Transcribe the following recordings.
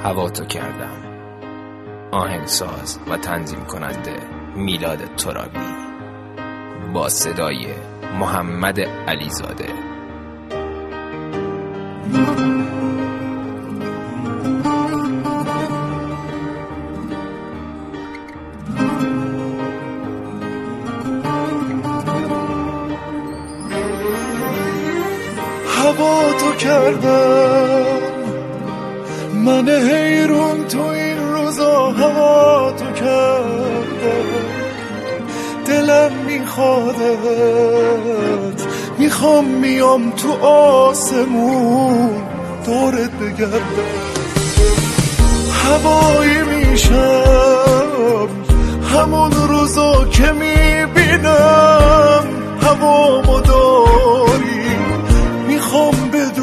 هوا تو کردم. آهنگساز و تنظیم کننده میلاد ترابی با صدای محمد علیزاده. هوا تو کردم من حیرون، تو این روزا هوا تو کردم. دلم میخوادت، میخوام میام تو آسمون دورت بگردم. هوایی میشم همون روزا که میبینم هوامو داری. میخوام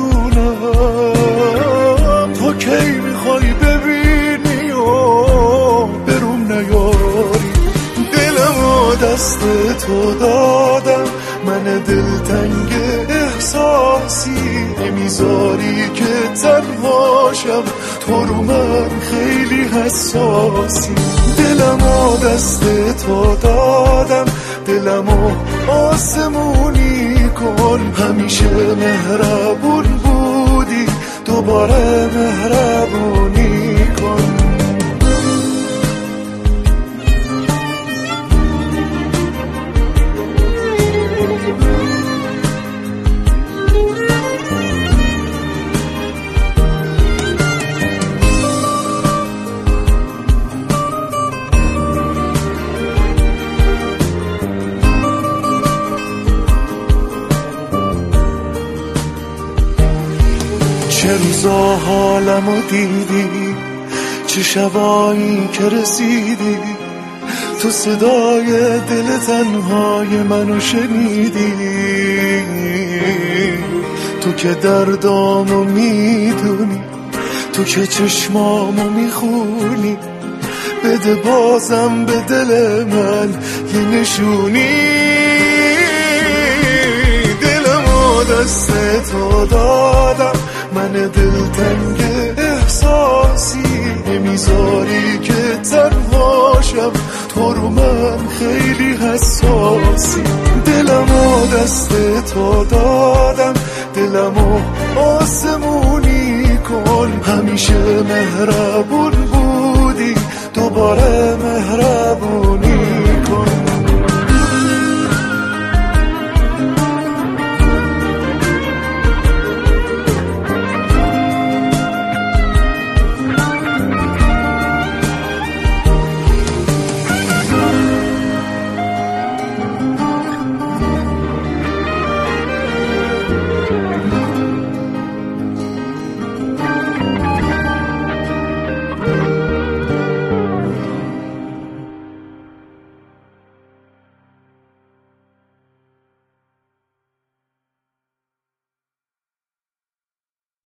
بدونم تو کی میخوای ببینی و برون نیاری. دلمو دست تو دادم، من دلتنگ احساسی نمیذاری که تنهاشم، تو رو من خیلی حساسی. دلمو دست تو دادم، دلمو آسمونی کن. همیشه مهربون بودی، دوباره مهربونی کن. چه روزا حالمو دیدی، چه شبایی که رسیدی، تو صدای دل تنهای منو شنیدی. تو که دردامو میدونی، تو که چشمامو میخونی، بده بازم به دل من یه نشونی. دلمو دست تو دادم، من دلتنگ احساسی نمیذاری که تنهاشم، تو رو من خیلی حساسی. دلمو دست تو دادم، دلمو آسمونی کن. همیشه مهربون بودی، دوباره